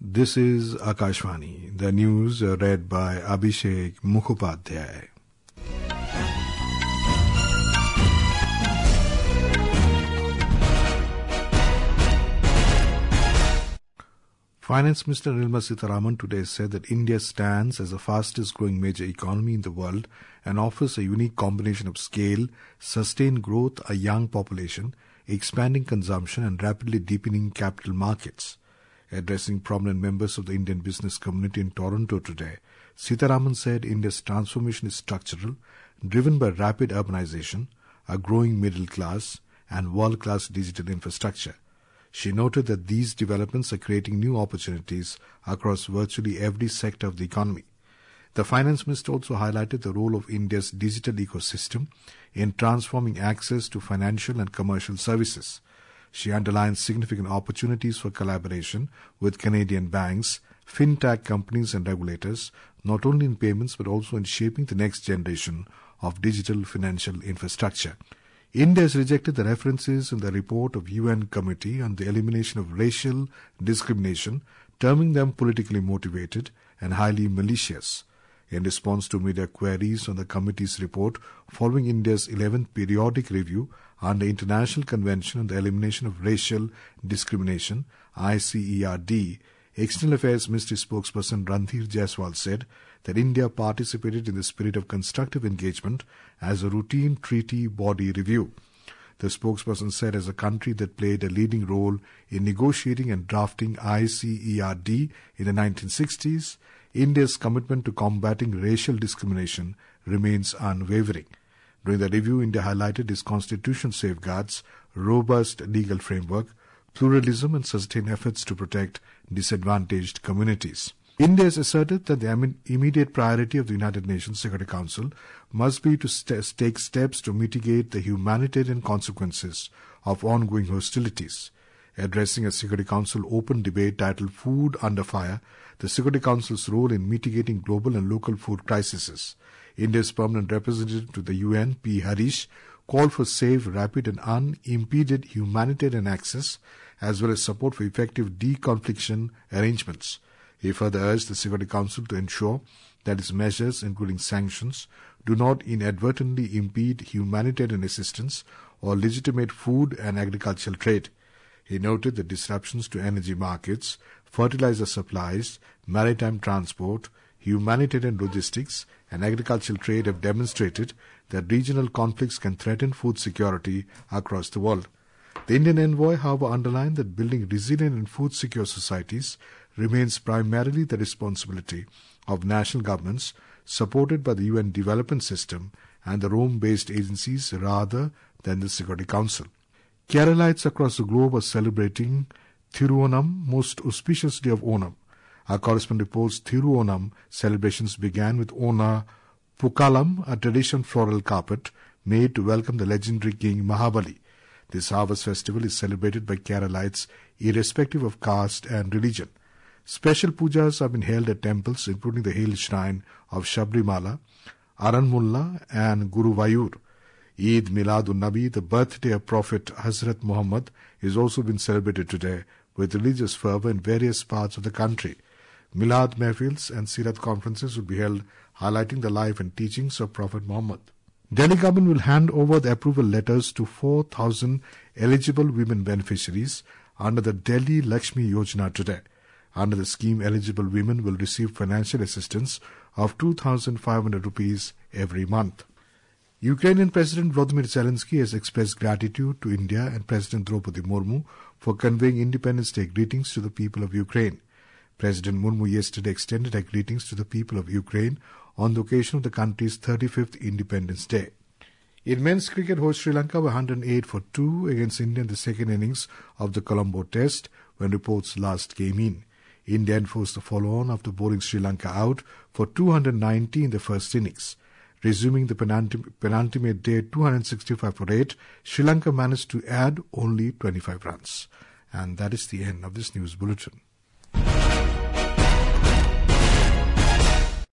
This is Akashvani. The news read by Abhishek Mukhopadhyay. Finance Minister Nirmala Sitharaman today said that India stands as the fastest growing major economy in the world and offers a unique combination of scale, sustained growth, a young population, expanding consumption and rapidly deepening capital markets. Addressing prominent members of the Indian business community in Toronto today, Sitharaman said India's transformation is structural, driven by rapid urbanization, a growing middle class, and world-class digital infrastructure. She noted that these developments are creating new opportunities across virtually every sector of the economy. The Finance Minister also highlighted the role of India's digital ecosystem in transforming access to financial and commercial services. She underlined significant opportunities for collaboration with Canadian banks, fintech companies and regulators, not only in payments but also in shaping the next generation of digital financial infrastructure. India has rejected the references in the report of UN Committee on the Elimination of Racial Discrimination, terming them politically motivated and highly malicious. In response to media queries on the committee's report following India's 11th periodic review under International Convention on the Elimination of Racial Discrimination, ICERD, External Affairs Ministry spokesperson Randhir Jaiswal said that India participated in the spirit of constructive engagement as a routine treaty body review. The spokesperson said as a country that played a leading role in negotiating and drafting ICERD in the 1960s, India's commitment to combating racial discrimination remains unwavering. During the review, India highlighted its constitutional safeguards, robust legal framework, pluralism and sustained efforts to protect disadvantaged communities. India has asserted that the immediate priority of the United Nations Security Council must be to take steps to mitigate the humanitarian consequences of ongoing hostilities. Addressing a Security Council open debate titled Food Under Fire, the Security Council's role in mitigating global and local food crises, India's permanent representative to the UN, P. Harish, called for safe, rapid and unimpeded humanitarian access as well as support for effective deconfliction arrangements. He further urged the Security Council to ensure that its measures, including sanctions, do not inadvertently impede humanitarian assistance or legitimate food and agricultural trade. He noted that disruptions to energy markets, fertilizer supplies, maritime transport, humanitarian logistics, and agricultural trade have demonstrated that regional conflicts can threaten food security across the world. The Indian envoy, however, underlined that building resilient and food-secure societies remains primarily the responsibility of national governments supported by the UN Development System and the Rome-based agencies rather than the Security Council. Keralites across the globe are celebrating Thiruvonam, most auspicious day of Onam. Our correspondent reports Thiruvonam celebrations began with Ona Pukalam, a traditional floral carpet made to welcome the legendary king Mahabali. This harvest festival is celebrated by Keralites irrespective of caste and religion. Special pujas have been held at temples including the hill shrine of Sabrimala, Aranmulla and Guruvayur. Eid Milad-un-Nabi, the birthday of Prophet Hazrat Muhammad, is also been celebrated today with religious fervor in various parts of the country. Milad Mehfils and Sirat conferences will be held highlighting the life and teachings of Prophet Muhammad. Delhi government will hand over the approval letters to 4,000 eligible women beneficiaries under the Delhi Lakshmi Yojana today. Under the scheme, eligible women will receive financial assistance of 2,500 rupees every month. Ukrainian President Volodymyr Zelensky has expressed gratitude to India and President Draupadi Murmu for conveying Independence Day greetings to the people of Ukraine. President Murmu yesterday extended her greetings to the people of Ukraine on the occasion of the country's 35th Independence Day. In men's cricket, host Sri Lanka were 108 for 2 against India in the second innings of the Colombo Test when reports last came in. India enforced the follow-on after bowling Sri Lanka out for 290 in the first innings. Resuming the penultimate day 265 for 8, Sri Lanka managed to add only 25 runs. And that is the end of this news bulletin.